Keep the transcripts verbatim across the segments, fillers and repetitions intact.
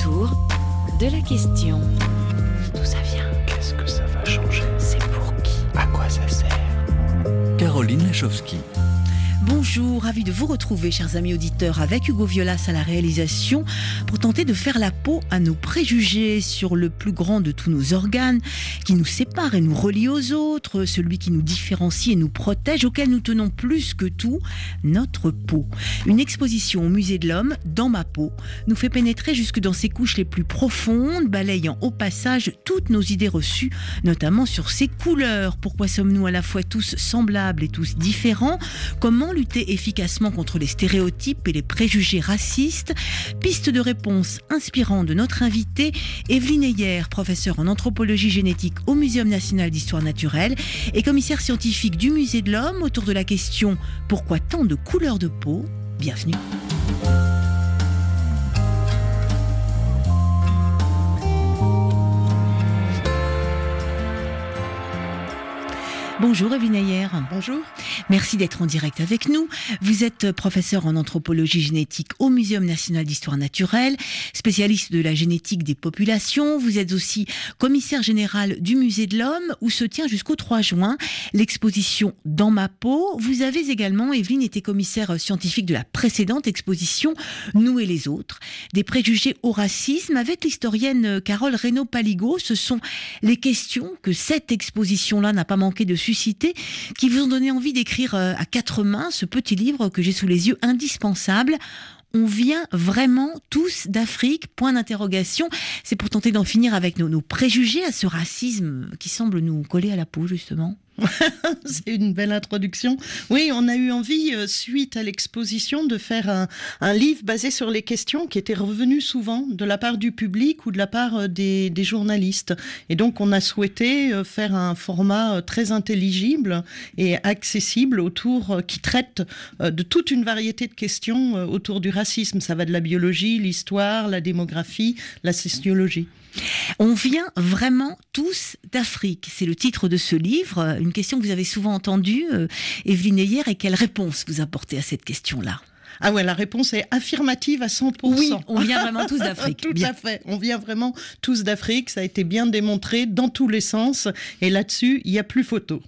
autour de la question. D'où ça vient? Qu'est-ce que ça va changer? C'est pour qui? À quoi ça sert? Caroline Lachowski. Bonjour, ravi de vous retrouver, chers amis auditeurs, avec Hugo Violas à la réalisation, pour tenter de faire la peau à nos préjugés sur le plus grand de tous nos organes, qui nous sépare et nous relie aux autres, celui qui nous différencie et nous protège, auquel nous tenons plus que tout, notre peau. Une exposition au Musée de l'Homme, Dans ma peau, nous fait pénétrer jusque dans ses couches les plus profondes, balayant au passage toutes nos idées reçues, notamment sur ses couleurs. Pourquoi sommes-nous à la fois tous semblables et tous différents? Comment lutter efficacement contre les stéréotypes et les préjugés racistes? Piste de réponse inspirante de notre invitée, Evelyne Heyer, professeure en anthropologie génétique au Muséum national d'histoire naturelle et commissaire scientifique du Musée de l'Homme, autour de la question « Pourquoi tant de couleurs de peau ?» Bienvenue. Bonjour Evelyne Heyer. Bonjour. Merci d'être en direct avec nous. Vous êtes professeur en anthropologie génétique au Muséum national d'histoire naturelle, spécialiste de la génétique des populations. Vous êtes aussi commissaire général du Musée de l'Homme, où se tient jusqu'au trois juin l'exposition Dans ma peau. Vous avez également, Evelyne, été commissaire scientifique de la précédente exposition Nous et les autres, des préjugés au racisme, avec l'historienne Carole Reynaud-Paligot. Ce sont les questions que cette exposition-là n'a pas manqué de susciter, qui vous ont donné envie d'écrire à quatre mains ce petit livre que j'ai sous les yeux, indispensable. On vient vraiment tous d'Afrique, point d'interrogation. C'est pour tenter d'en finir avec nos, nos préjugés à ce racisme qui semble nous coller à la peau, justement. C'est une belle introduction. Oui, on a eu envie, euh, suite à l'exposition, de faire un, un livre basé sur les questions qui étaient revenues souvent de la part du public ou de la part euh, des, des journalistes. Et donc, on a souhaité euh, faire un format euh, très intelligible et accessible autour, euh, qui traite euh, de toute une variété de questions euh, autour du racisme. Ça va de la biologie, l'histoire, la démographie, la sociologie. On vient vraiment tous d'Afrique. C'est le titre de ce livre. Une question que vous avez souvent entendue, euh, Evelyne Heyer, et quelle réponse vous apportez à cette question-là? Ah ouais, la réponse est affirmative à cent pour cent. Oui, on vient vraiment tous d'Afrique. Tout bien. à fait, on vient vraiment tous d'Afrique. Ça a été bien démontré dans tous les sens. Et là-dessus, il n'y a plus photo.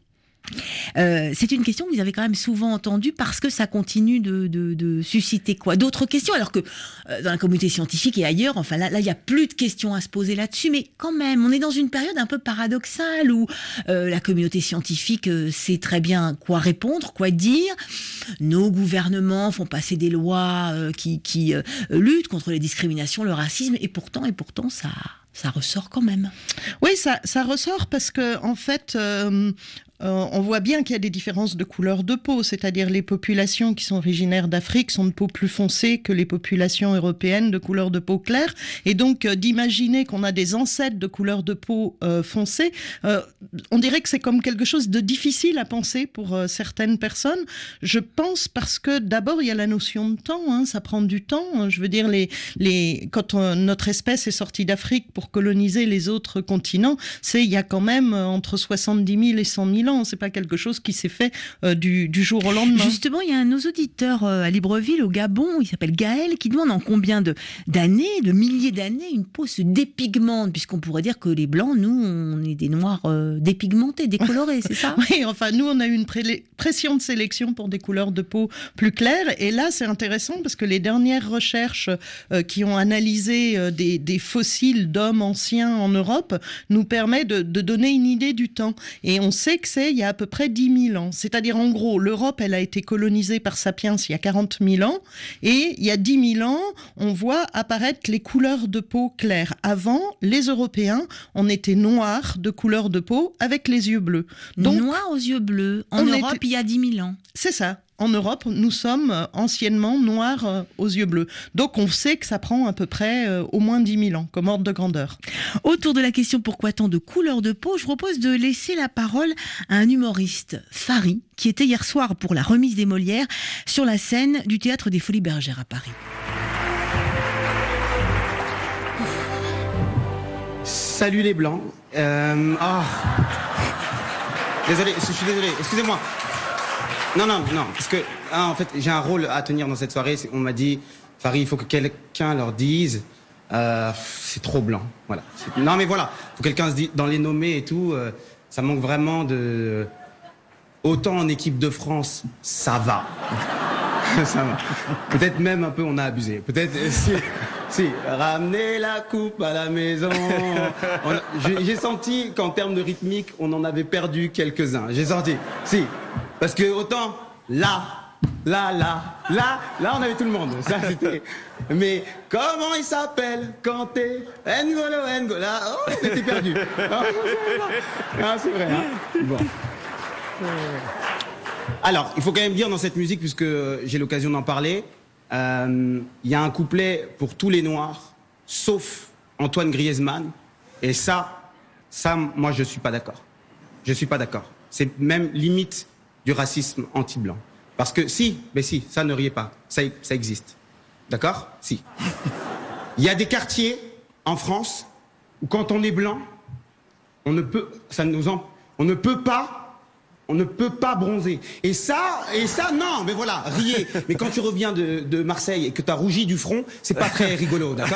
Euh, c'est une question que vous avez quand même souvent entendue parce que ça continue de, de, de susciter quoi? D'autres questions, alors que euh, dans la communauté scientifique et ailleurs, enfin là, là, il n'y a plus de questions à se poser là-dessus, mais quand même, on est dans une période un peu paradoxale où euh, la communauté scientifique euh, sait très bien quoi répondre, quoi dire. Nos gouvernements font passer des lois euh, qui, qui euh, luttent contre les discriminations, le racisme, et pourtant, et pourtant, ça... ça ressort quand même. Oui, ça, ça ressort parce que, en fait, euh, euh, on voit bien qu'il y a des différences de couleur de peau, c'est-à-dire les populations qui sont originaires d'Afrique sont de peau plus foncée que les populations européennes de couleur de peau claire. Et donc, euh, d'imaginer qu'on a des ancêtres de couleur de peau euh, foncée, euh, on dirait que c'est comme quelque chose de difficile à penser pour euh, certaines personnes. Je pense parce que, d'abord, il y a la notion de temps, hein, ça prend du temps. Je veux dire, les, les, quand on, notre espèce est sortie d'Afrique pour coloniser les autres continents, c'est il y a quand même entre soixante-dix mille et cent mille ans. C'est pas quelque chose qui s'est fait euh, du, du jour au lendemain. Justement, il y a un de nos auditeurs euh, à Libreville, au Gabon, il s'appelle Gaël, qui demande en combien de, d'années, de milliers d'années, une peau se dépigmente, puisqu'on pourrait dire que les Blancs, nous, on est des Noirs euh, dépigmentés, décolorés, c'est ça? Oui, enfin, nous, on a eu une pré- pression de sélection pour des couleurs de peau plus claires. Et là, c'est intéressant parce que les dernières recherches euh, qui ont analysé euh, des, des fossiles d'hommes anciens en Europe nous permettent de, de donner une idée du temps. Et on sait que c'est il y a à peu près dix mille ans. C'est-à-dire, en gros, l'Europe, elle a été colonisée par Sapiens il y a quarante mille ans. Et il y a dix mille ans, on voit apparaître les couleurs de peau claires. Avant, les Européens, on était noirs de couleur de peau avec les yeux bleus. Donc, noirs aux yeux bleus. En Europe, était... il y a dix mille ans. C'est ça. En Europe, nous sommes anciennement noirs euh, aux yeux bleus. Donc, on sait que ça prend à peu près euh, au moins dix mille ans comme ordre de grandeur. Autour de la question pourquoi tant de couleurs de peau, je propose de laisser la parole à un humoriste, Fari, qui était hier soir pour la remise des Molières sur la scène du Théâtre des Folies Bergères à Paris. Salut les Blancs. Euh, oh. Désolé, je suis désolé, excusez-moi. Non, non, non, parce que, ah, en fait, j'ai un rôle à tenir dans cette soirée. On m'a dit, Fari, il faut que quelqu'un leur dise Euh, c'est trop blanc, voilà. C'est- Non mais voilà, faut quelqu'un se dit dans les nommés et tout, euh, ça manque vraiment de. Autant en équipe de France, ça va. Ça va. Peut-être même un peu on a abusé. Peut-être euh, si, si ramener la coupe à la maison. On a- J'ai j'ai senti qu'en termes de rythmique, on en avait perdu quelques-uns. J'ai senti. Si, parce que autant là, là, là, là, là, on avait tout le monde. Ça c'était. Mais comment il s'appelle Kanté, N'Golo, N'Golo. Là, oh, on était perdu. Ah, c'est vrai. Hein bon. Alors, il faut quand même dire dans cette musique, puisque j'ai l'occasion d'en parler, euh, il y a un couplet pour tous les Noirs, sauf Antoine Griezmann. Et ça, ça, moi, je suis pas d'accord. Je suis pas d'accord. C'est même limite du racisme anti-blanc. Parce que si, mais si, ça ne riez pas, ça, ça existe. D'accord ? Si. Il y a des quartiers en France où quand on est blanc, on ne peut, ça nous en, on ne peut pas. On ne peut pas bronzer. Et ça, et ça, non, mais voilà, riez. Mais quand tu reviens de, de Marseille et que tu as rougi du front, c'est pas très rigolo, d'accord ?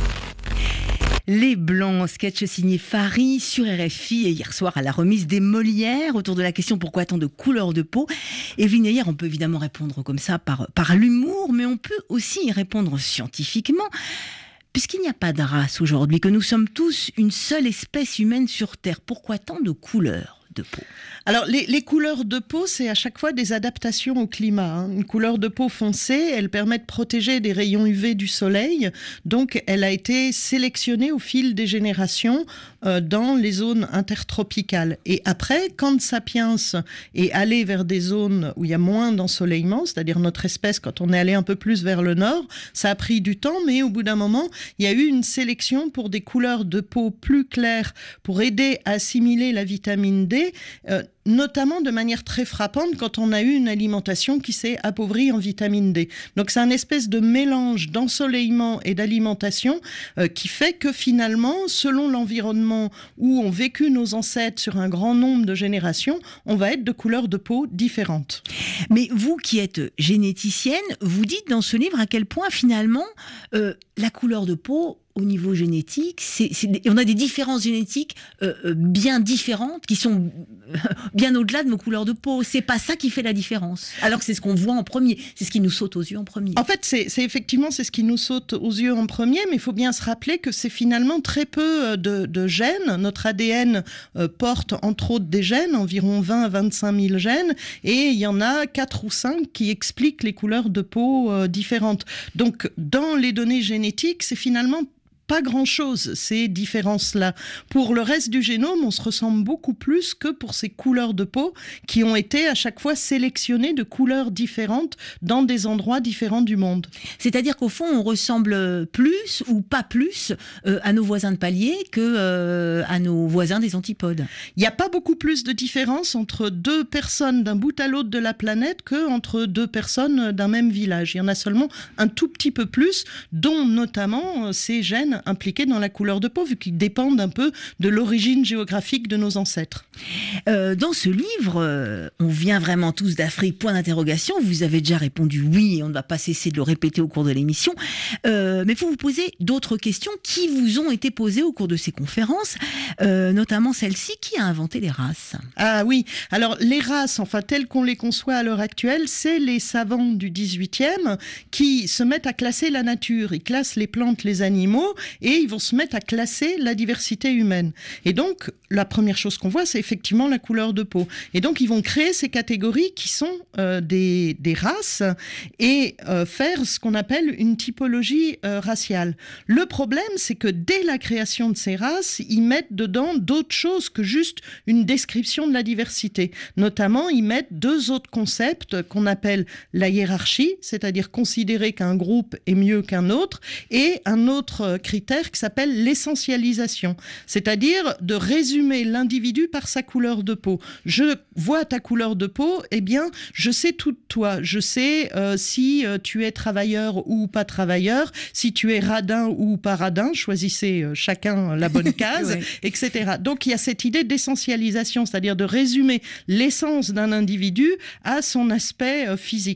Les Blancs, sketch signé Fari sur R F I et hier soir à la remise des Molières autour de la question pourquoi tant de couleurs de peau. Evelyne Ayer, on peut évidemment répondre comme ça par, par l'humour, mais on peut aussi y répondre scientifiquement. Puisqu'il n'y a pas de race aujourd'hui, que nous sommes tous une seule espèce humaine sur Terre, pourquoi tant de couleurs de peau ? Alors, les, les couleurs de peau, c'est à chaque fois des adaptations au climat. Hein. Une couleur de peau foncée, elle permet de protéger des rayons U V du soleil. Donc, elle a été sélectionnée au fil des générations euh, dans les zones intertropicales. Et après, quand Sapiens est allé vers des zones où il y a moins d'ensoleillement, c'est-à-dire notre espèce, quand on est allé un peu plus vers le nord, ça a pris du temps, mais au bout d'un moment, il y a eu une sélection pour des couleurs de peau plus claires, pour aider à assimiler la vitamine D, euh, notamment de manière très frappante quand on a eu une alimentation qui s'est appauvrie en vitamine D. Donc c'est un espèce de mélange d'ensoleillement et d'alimentation euh, qui fait que finalement, selon l'environnement où ont vécu nos ancêtres sur un grand nombre de générations, on va être de couleurs de peau différentes. Mais vous qui êtes généticienne, vous dites dans ce livre à quel point finalement euh, la couleur de peau au niveau génétique, c'est, c'est, on a des différences génétiques euh, euh, bien différentes qui sont euh, bien au-delà de nos couleurs de peau. C'est pas ça qui fait la différence. Alors que c'est ce qu'on voit en premier, c'est ce qui nous saute aux yeux en premier. En fait, c'est, c'est effectivement c'est ce qui nous saute aux yeux en premier, mais il faut bien se rappeler que c'est finalement très peu de, de gènes. Notre A D N euh, porte entre autres des gènes, environ vingt à vingt-cinq mille gènes, et il y en a quatre ou cinq qui expliquent les couleurs de peau euh, différentes. Donc, dans les données génétiques, c'est finalement pas grand-chose, ces différences-là. Pour le reste du génome, on se ressemble beaucoup plus que pour ces couleurs de peau qui ont été à chaque fois sélectionnées de couleurs différentes dans des endroits différents du monde. C'est-à-dire qu'au fond, on ressemble plus ou pas plus euh, à nos voisins de palier que euh, à nos voisins des antipodes. Il n'y a pas beaucoup plus de différence entre deux personnes d'un bout à l'autre de la planète que entre deux personnes d'un même village. Il y en a seulement un tout petit peu plus, dont notamment euh, ces gènes impliqués dans la couleur de peau, vu qu'ils dépendent un peu de l'origine géographique de nos ancêtres. Euh, dans ce livre, euh, on vient vraiment tous d'Afrique, point d'interrogation. Vous avez déjà répondu oui, et on ne va pas cesser de le répéter au cours de l'émission. Euh, mais vous vous posez d'autres questions qui vous ont été posées au cours de ces conférences, euh, notamment celle-ci, qui a inventé les races ? Ah oui, alors les races, enfin telles qu'on les conçoit à l'heure actuelle, c'est les savants du dix-huitième qui se mettent à classer la nature. Ils classent les plantes, les animaux, et ils vont se mettre à classer la diversité humaine. Et donc, la première chose qu'on voit, c'est effectivement la couleur de peau. Et donc, ils vont créer ces catégories qui sont euh, des, des races et euh, faire ce qu'on appelle une typologie euh, raciale. Le problème, c'est que dès la création de ces races, ils mettent dedans d'autres choses que juste une description de la diversité. Notamment, ils mettent deux autres concepts qu'on appelle la hiérarchie, c'est-à-dire considérer qu'un groupe est mieux qu'un autre, et un autre critère qui s'appelle l'essentialisation, c'est-à-dire de résumer l'individu par sa couleur de peau. Je vois ta couleur de peau, eh bien, je sais tout de toi. Je sais euh, si euh, tu es travailleur ou pas travailleur, si tu es radin ou pas radin, choisissez euh, chacun la bonne case, ouais. et cetera. Donc, il y a cette idée d'essentialisation, c'est-à-dire de résumer l'essence d'un individu à son aspect euh, physique.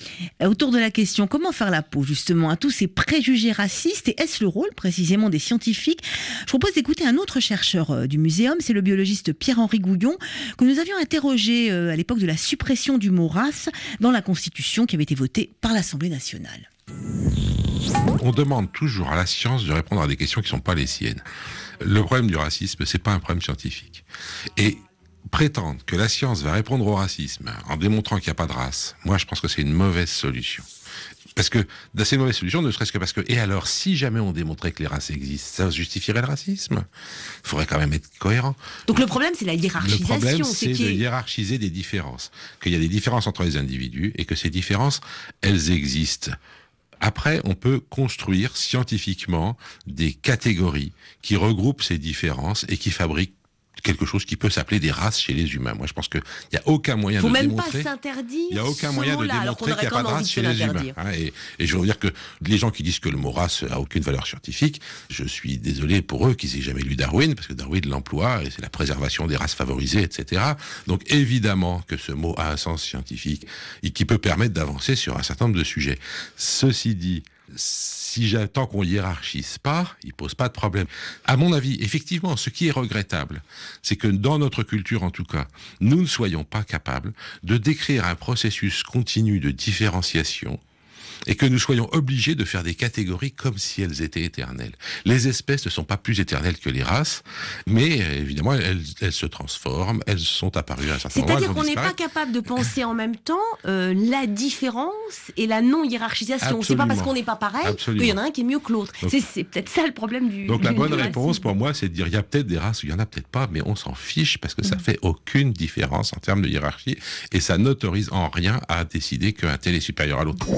Autour de la question, comment faire la peau justement à tous ces préjugés racistes, et est-ce le rôle précisément des scientifiques? Je propose d'écouter un autre chercheur du Muséum, c'est le biologiste Pierre-Henri Gouillon, que nous avions interrogé à l'époque de la suppression du mot race dans la Constitution qui avait été votée par l'Assemblée nationale. On demande toujours à la science de répondre à des questions qui ne sont pas les siennes. Le problème du racisme, c'est pas un problème scientifique. Et prétendre que la science va répondre au racisme en démontrant qu'il n'y a pas de race, moi je pense que c'est une mauvaise solution. Parce que c'est une mauvaise solution, ne serait-ce que parce que, et alors, si jamais on démontrait que les races existent, ça justifierait le racisme. Il faudrait quand même être cohérent. Donc le problème, c'est la hiérarchisation. Le problème, c'est, c'est de est... hiérarchiser des différences. Qu'il y a des différences entre les individus et que ces différences, elles existent. Après, on peut construire scientifiquement des catégories qui regroupent ces différences et qui fabriquent quelque chose qui peut s'appeler des races chez les humains. Moi, je pense qu'il n'y a aucun moyen Faut de même démontrer... pas s'interdire Il n'y a aucun moyen de démontrer qu'il n'y a pas de race chez les humains. Hein, et, et je veux dire que les gens qui disent que le mot race n'a aucune valeur scientifique, je suis désolé pour eux qu'ils n'aient jamais lu Darwin, parce que Darwin l'emploie, et c'est la préservation des races favorisées, et cetera. Donc évidemment que ce mot a un sens scientifique et qui peut permettre d'avancer sur un certain nombre de sujets. Ceci dit, si j'attends qu'on hiérarchise pas, il pose pas de problème. À mon avis, effectivement, ce qui est regrettable, c'est que dans notre culture, en tout cas, nous ne soyons pas capables de décrire un processus continu de différenciation et que nous soyons obligés de faire des catégories comme si elles étaient éternelles. Les espèces ne sont pas plus éternelles que les races, mais évidemment, elles, elles se transforment, elles sont apparues à un certain moment. C'est-à-dire qu'on n'est pas capable de penser en même temps euh, la différence et la non-hiérarchisation. Absolument. C'est pas parce qu'on n'est pas pareil Absolument. Qu'il y en a un qui est mieux que l'autre. Donc, c'est, c'est peut-être ça le problème du Donc du, la bonne du réponse pour moi, c'est de dire il y a peut-être des races, il y en a peut-être pas, mais on s'en fiche parce que ça mmh. fait aucune différence en termes de hiérarchie et ça n'autorise en rien à décider qu'un tel est supérieur à l'autre.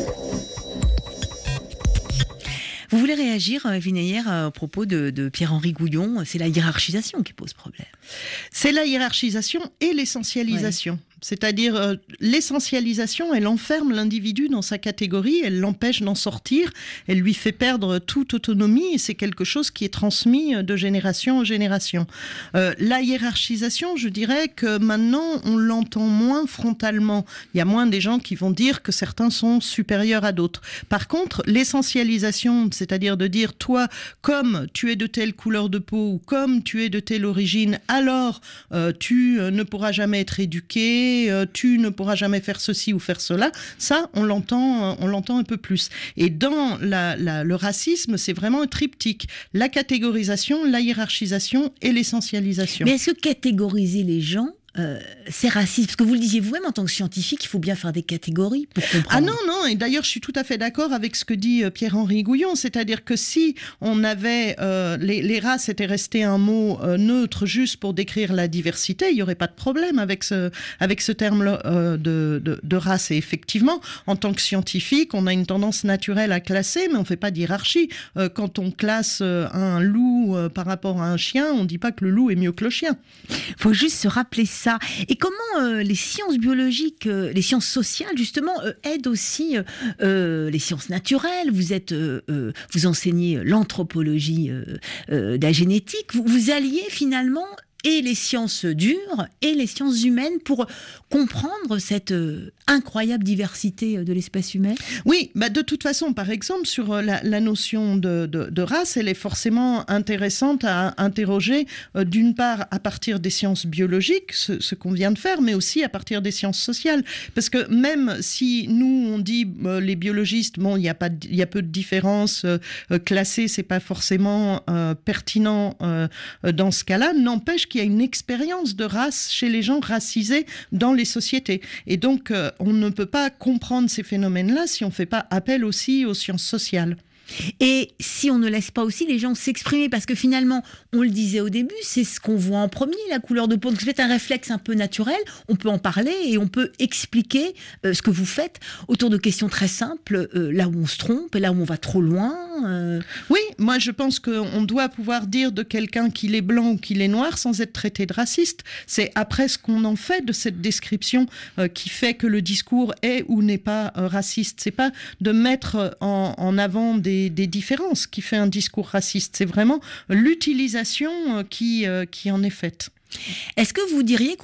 Vous voulez réagir, Vinayer, à propos de, de Pierre-Henri Gouillon? C'est la hiérarchisation qui pose problème. C'est la hiérarchisation et l'essentialisation. Ouais. C'est-à-dire, euh, l'essentialisation, elle enferme l'individu dans sa catégorie, elle l'empêche d'en sortir, elle lui fait perdre toute autonomie, et c'est quelque chose qui est transmis de génération en génération. Euh, la hiérarchisation, je dirais que maintenant, on l'entend moins frontalement. Il y a moins des gens qui vont dire que certains sont supérieurs à d'autres. Par contre, l'essentialisation, c'est-à-dire de dire, toi, comme tu es de telle couleur de peau, ou comme tu es de telle origine, alors euh, tu euh, ne pourras jamais être éduqué, tu ne pourras jamais faire ceci ou faire cela, ça, on l'entend, on l'entend un peu plus. Et dans la, la, le racisme, c'est vraiment un triptyque. La catégorisation, la hiérarchisation et l'essentialisation. Mais est-ce que catégoriser les gens, Euh, c'est raciste, parce que vous le disiez vous-même en tant que scientifique, il faut bien faire des catégories pour comprendre. Ah non, non, et d'ailleurs je suis tout à fait d'accord avec ce que dit euh, Pierre-Henri Gouillon, c'est-à-dire que si on avait, euh, les, les races étaient restées un mot euh, neutre juste pour décrire la diversité, il n'y aurait pas de problème avec ce, avec ce terme euh, de, de, de race. Et effectivement, en tant que scientifique, on a une tendance naturelle à classer, mais on ne fait pas d'hierarchie. Euh, quand on classe euh, un loup euh, par rapport à un chien, on ne dit pas que le loup est mieux que le chien. Il faut juste se rappeler ça. Ça. Et comment euh, les sciences biologiques, euh, les sciences sociales justement, euh, aident aussi euh, les sciences naturelles. Vous êtes, euh, euh, vous enseignez l'anthropologie euh, euh, de la génétique. Vous, vous alliez finalement et les sciences dures et les sciences humaines pour comprendre cette euh, incroyable diversité de l'espèce humaine? Oui, bah de toute façon, par exemple, sur la, la notion de, de, de race, elle est forcément intéressante à interroger, euh, d'une part à partir des sciences biologiques, ce, ce qu'on vient de faire, mais aussi à partir des sciences sociales. Parce que même si nous, on dit, euh, les biologistes, bon, il y a pas, il y a peu de différences, euh, classées, c'est pas forcément euh, pertinent euh, dans ce cas-là, n'empêche qu'il y a une expérience de race chez les gens racisés dans les sociétés. Et donc, euh, on ne peut pas comprendre ces phénomènes-là si on ne fait pas appel aussi aux sciences sociales. Et si on ne laisse pas aussi les gens s'exprimer, parce que finalement, on le disait au début, c'est ce qu'on voit en premier, la couleur de peau. Donc c'est un réflexe un peu naturel, on peut en parler et on peut expliquer euh, ce que vous faites autour de questions très simples, euh, là où on se trompe et là où on va trop loin. Euh... Oui, moi je pense qu'on doit pouvoir dire de quelqu'un qu'il est blanc ou qu'il est noir sans être traité de raciste. C'est après ce qu'on en fait de cette description euh, qui fait que le discours est ou n'est pas euh, raciste. C'est pas de mettre en, en avant des Des, des différences qui fait un discours raciste, c'est vraiment l'utilisation qui, euh, qui en est faite. Est-ce que vous diriez qu'on est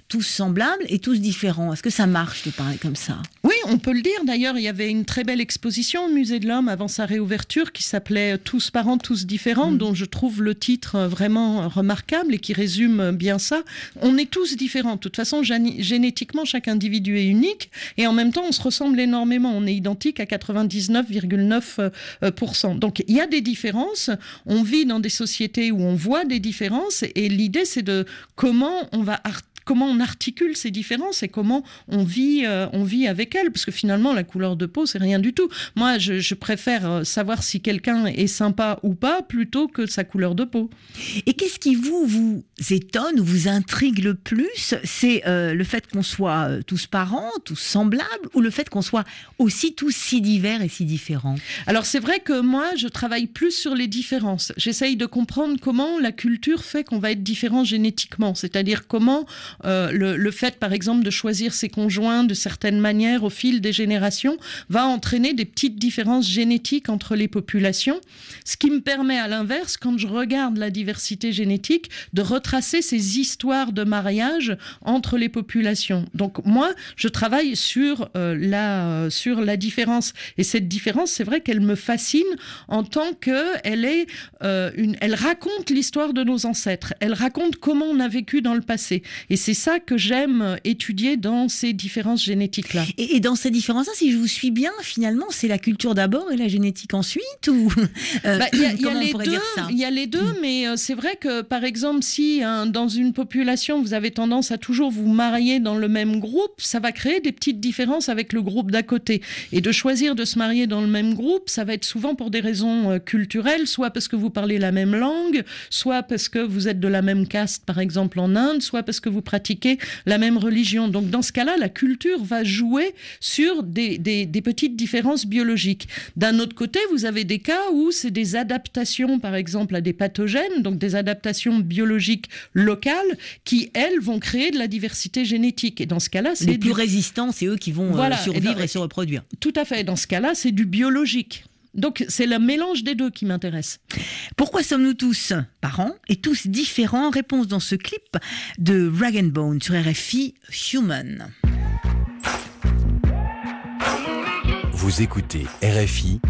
tous semblables et tous différents. Est-ce que ça marche de parler comme ça ? Oui, on peut le dire. D'ailleurs, il y avait une très belle exposition au Musée de l'Homme avant sa réouverture qui s'appelait « Tous parents, tous différents mmh. », dont je trouve le titre vraiment remarquable et qui résume bien ça. On est tous différents. De toute façon, génétiquement, chaque individu est unique et en même temps, on se ressemble énormément. On est identique à quatre-vingt-dix-neuf virgule neuf pour cent. Donc, il y a des différences. On vit dans des sociétés où on voit des différences et l'idée, c'est de comment on va articuler comment on articule ces différences et comment on vit, euh, on vit avec elles. Parce que finalement, la couleur de peau, c'est rien du tout. Moi, je, je préfère savoir si quelqu'un est sympa ou pas plutôt que sa couleur de peau. Et qu'est-ce qui vous, vous étonne ou vous intrigue le plus ? C'est euh, le fait qu'on soit euh, tous parents, tous semblables, ou le fait qu'on soit aussi tous si divers et si différents ? Alors, c'est vrai que moi, je travaille plus sur les différences. J'essaye de comprendre comment la culture fait qu'on va être différent génétiquement. C'est-à-dire comment... Euh, le, le fait, par exemple, de choisir ses conjoints de certaines manières au fil des générations va entraîner des petites différences génétiques entre les populations, ce qui me permet, à l'inverse, quand je regarde la diversité génétique, de retracer ces histoires de mariage entre les populations. Donc moi, je travaille sur, euh, la, euh, sur la différence. Et cette différence, c'est vrai qu'elle me fascine en tant qu'elle est, euh, une, elle raconte l'histoire de nos ancêtres. Elle raconte comment on a vécu dans le passé. Et c'est ça que j'aime étudier dans ces différences génétiques-là. Et, et dans ces différences-là, si je vous suis bien, finalement, c'est la culture d'abord et la génétique ensuite ou euh, bah, y a, y a les deux, il y a les deux, mmh. mais euh, c'est vrai que, par exemple, si hein, dans une population, vous avez tendance à toujours vous marier dans le même groupe, ça va créer des petites différences avec le groupe d'à côté. Et de choisir de se marier dans le même groupe, ça va être souvent pour des raisons euh, culturelles, soit parce que vous parlez la même langue, soit parce que vous êtes de la même caste, par exemple en Inde, soit parce que vous pratiquer la même religion. Donc dans ce cas-là, la culture va jouer sur des, des, des petites différences biologiques. D'un autre côté, vous avez des cas où c'est des adaptations, par exemple, à des pathogènes, donc des adaptations biologiques locales qui, elles, vont créer de la diversité génétique. Et dans ce cas-là, c'est... Les plus du... résistants, c'est eux qui vont voilà. euh, survivre et, dans... et se reproduire. Tout à fait. Dans ce cas-là, c'est du biologique. Donc, c'est le mélange des deux qui m'intéresse. Pourquoi sommes-nous tous parents et tous différents ? Réponse dans ce clip de Rag and Bone sur R F I, Human. Vous écoutez R F I,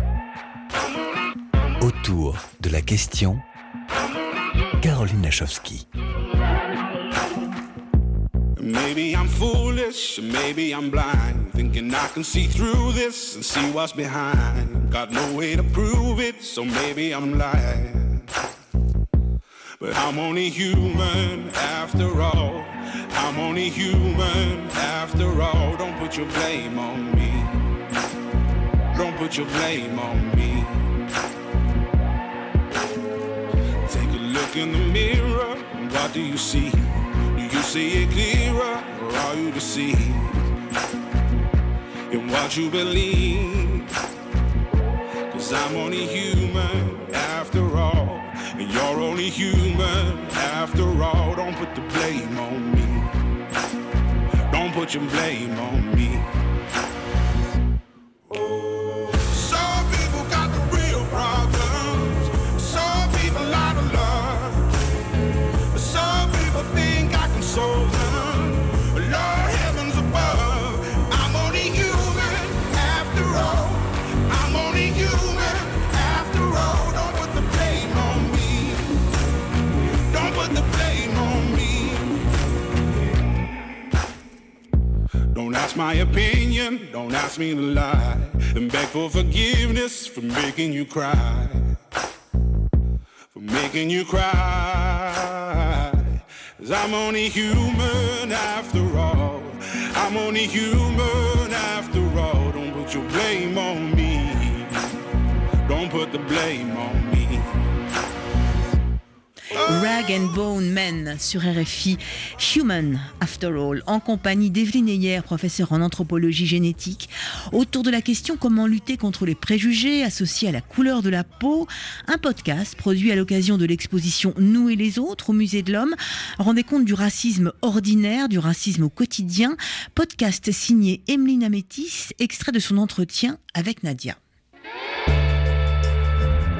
autour de la question, Caroline Lachowski. Maybe I'm foolish, maybe I'm blind, thinking I can see through this and see what's behind. Got no way to prove it, so maybe I'm lying. But I'm only human after all. I'm only human after all. Don't put your blame on me. Don't put your blame on me. Take a look in the mirror, what do you see? You see it clearer, or are you deceived in what you believe? Cause I'm only human after all, and you're only human after all. Don't put the blame on me. Don't put your blame on me. Some people got the real problems. Some people out of love. Some people think solve them. Lord heavens above, I'm only human after all. I'm only human after all. Don't put the blame on me. Don't put the blame on me. Don't ask my opinion, don't ask me to lie, and beg for forgiveness for making you cry. For making you cry. Cause I'm only human after all. I'm only human after all. Don't put your blame on me. Don't put the blame on me. Rag and Bone Men sur R F I, Human After All, en compagnie d'Evelyne Heyer, professeure en anthropologie génétique, autour de la question comment lutter contre les préjugés associés à la couleur de la peau. Un podcast produit à l'occasion de l'exposition Nous et les autres au Musée de l'Homme. Rendez compte du racisme ordinaire, du racisme au quotidien. Podcast signé Emeline Amétis, extrait de son entretien avec Nadia.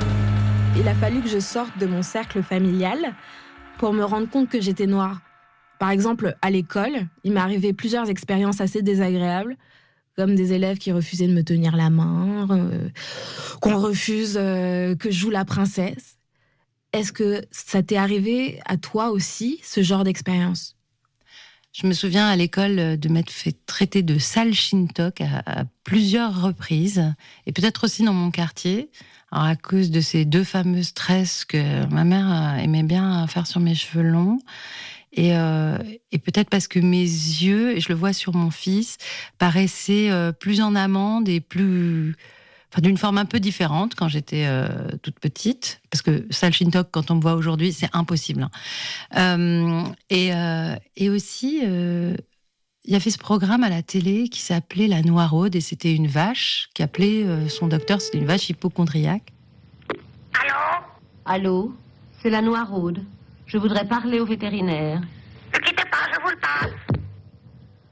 Il a fallu que je sorte de mon cercle familial pour me rendre compte que j'étais noire. Par exemple, à l'école, il m'est arrivé plusieurs expériences assez désagréables, comme des élèves qui refusaient de me tenir la main, euh, qu'on refuse euh, que je joue la princesse. Est-ce que ça t'est arrivé à toi aussi, ce genre d'expérience ? Je me souviens à l'école de m'être fait traiter de sale shintok à, à plusieurs reprises, et peut-être aussi dans mon quartier, alors à cause de ces deux fameuses tresses que ma mère aimait bien faire sur mes cheveux longs. Et, euh, et peut-être parce que mes yeux, et je le vois sur mon fils, paraissaient euh, plus en amande et plus... Enfin, d'une forme un peu différente quand j'étais euh, toute petite. Parce que sale shintok, quand on me voit aujourd'hui, c'est impossible. Hein. Euh, et, euh, et aussi, euh, il y avait ce programme à la télé qui s'appelait La Noiraude, et c'était une vache qui appelait euh, son docteur, c'était une vache hypocondriaque. Allô ? Allô ? C'est La Noiraude. Je voudrais parler au vétérinaire. Ne quittez pas, je vous le passe. Allô ?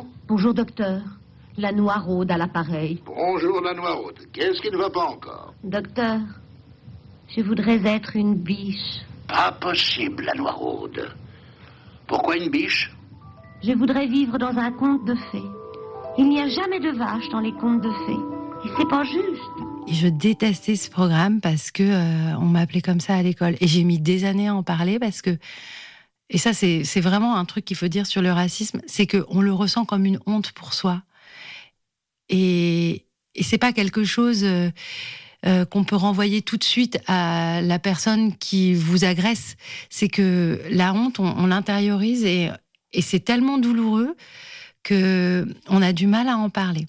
Bonjour, docteur. La Noiraude à l'appareil. Bonjour, La Noiraude. Qu'est-ce qui ne va pas encore ? Docteur, je voudrais être une biche. Pas possible, La Noiraude. Pourquoi une biche ? Je voudrais vivre dans un conte de fées. Il n'y a jamais de vache dans les contes de fées. Et c'est pas juste. Et je détestais ce programme parce que euh, on m'appelait comme ça à l'école. Et j'ai mis des années à en parler parce que, et ça c'est, c'est vraiment un truc qu'il faut dire sur le racisme, c'est qu'on le ressent comme une honte pour soi. Et, et c'est pas quelque chose euh, euh, qu'on peut renvoyer tout de suite à la personne qui vous agresse. C'est que la honte, on, on l'intériorise et, et c'est tellement douloureux qu'on a du mal à en parler.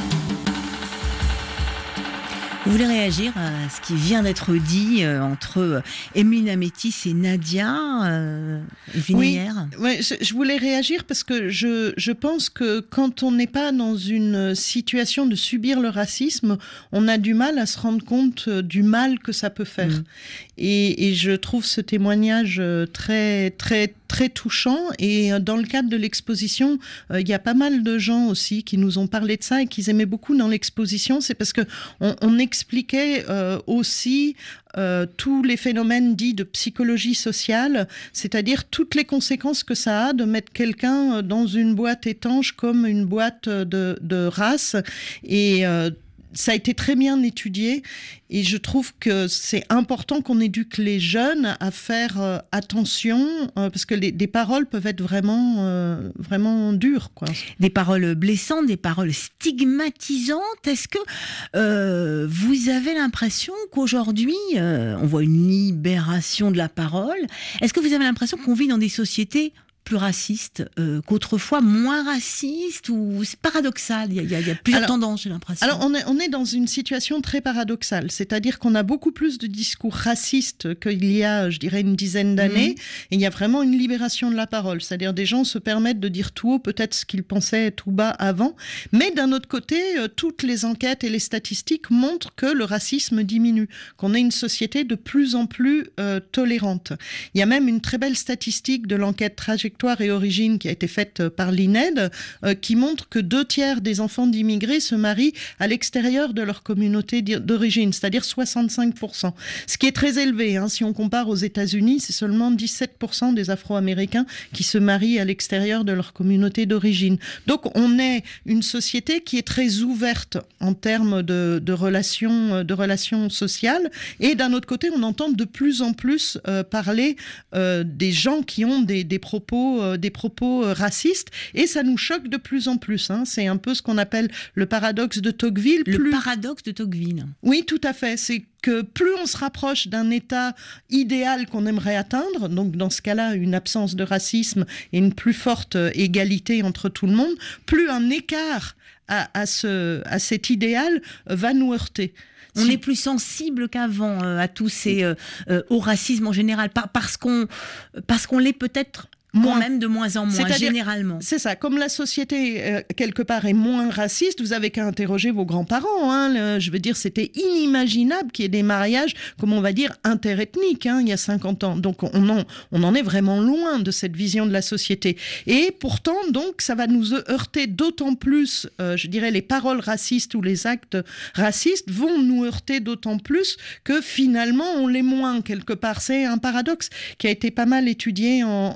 Vous voulez réagir à ce qui vient d'être dit euh, entre Emeline Amétis et Nadia euh, Oui, ouais, je, je voulais réagir parce que je, je pense que quand on n'est pas dans une situation de subir le racisme, on a du mal à se rendre compte du mal que ça peut faire. Mmh. Et, et je trouve ce témoignage très, très, très touchant. Et dans le cadre de l'exposition, euh, il y a pas mal de gens aussi qui nous ont parlé de ça et qu'ils aimaient beaucoup dans l'exposition. C'est parce que on, on expliquait euh, aussi euh, tous les phénomènes dits de psychologie sociale, c'est-à-dire toutes les conséquences que ça a de mettre quelqu'un dans une boîte étanche comme une boîte de, de race. Et euh, ça a été très bien étudié et je trouve que c'est important qu'on éduque les jeunes à faire euh, attention euh, parce que les, des paroles peuvent être vraiment, euh, vraiment dures, quoi. Des paroles blessantes, des paroles stigmatisantes. Est-ce que euh, vous avez l'impression qu'aujourd'hui, euh, on voit une libération de la parole ? Est-ce que vous avez l'impression qu'on vit dans des sociétés plus raciste euh, qu'autrefois, moins raciste, ou c'est paradoxal, il y a, il y a, il y a plusieurs alors, tendances, j'ai l'impression. Alors, on est, on est dans une situation très paradoxale, c'est-à-dire qu'on a beaucoup plus de discours racistes qu'il y a, je dirais, une dizaine d'années, mmh. et il y a vraiment une libération de la parole, c'est-à-dire des gens se permettent de dire tout haut peut-être ce qu'ils pensaient tout bas avant, mais d'un autre côté, euh, toutes les enquêtes et les statistiques montrent que le racisme diminue, qu'on est une société de plus en plus euh, tolérante. Il y a même une très belle statistique de l'enquête Trajectoire et Origine qui a été faite par l'I N E D euh, qui montre que deux tiers des enfants d'immigrés se marient à l'extérieur de leur communauté d'origine, c'est-à-dire soixante-cinq pour cent. Ce qui est très élevé, hein, si on compare aux États-Unis, c'est seulement dix-sept pour cent des Afro-Américains qui se marient à l'extérieur de leur communauté d'origine. Donc on est une société qui est très ouverte en termes de, de, relations, de relations sociales et d'un autre côté on entend de plus en plus euh, parler euh, des gens qui ont des, des propos des propos racistes et ça nous choque de plus en plus. Hein. C'est un peu ce qu'on appelle le paradoxe de Tocqueville. Le plus... paradoxe de Tocqueville. Oui, tout à fait. C'est que plus on se rapproche d'un état idéal qu'on aimerait atteindre, donc dans ce cas-là, une absence de racisme et une plus forte égalité entre tout le monde, plus un écart à, à, ce, à cet idéal va nous heurter. On est plus sensible qu'avant euh, à tous ces euh, euh, au racisme en général, par, parce qu'on parce qu'on l'est peut-être moins, même de moins en moins, généralement. C'est ça, comme la société, euh, quelque part, est moins raciste, vous avez qu'à interroger vos grands-parents. Hein, le, je veux dire, c'était inimaginable qu'il y ait des mariages, comme on va dire, interethniques, hein, il y a cinquante ans. Donc, on en, on en est vraiment loin de cette vision de la société. Et pourtant, donc, ça va nous heurter d'autant plus, euh, je dirais, les paroles racistes ou les actes racistes vont nous heurter d'autant plus que, finalement, on l'est moins, quelque part. C'est un paradoxe qui a été pas mal étudié en, en sens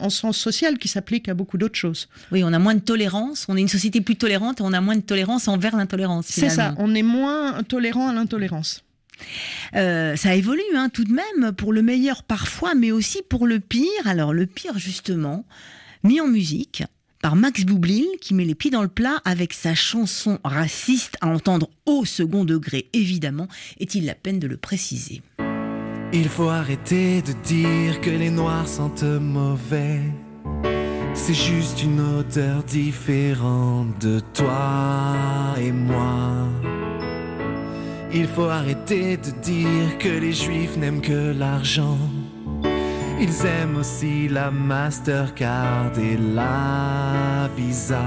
sociale qui s'applique à beaucoup d'autres choses. Oui, on a moins de tolérance, on est une société plus tolérante et on a moins de tolérance envers l'intolérance. C'est ça, on est moins tolérant à l'intolérance. Euh, ça évolue hein, tout de même, pour le meilleur parfois, mais aussi pour le pire. Alors le pire justement, mis en musique par Max Boublil, qui met les pieds dans le plat avec sa chanson raciste à entendre au second degré, évidemment, est-il la peine de le préciser. Il faut arrêter de dire que les noirs sentent mauvais. C'est juste une odeur différente de toi et moi. Il faut arrêter de dire que les juifs n'aiment que l'argent. Ils aiment aussi la Mastercard et la Visa.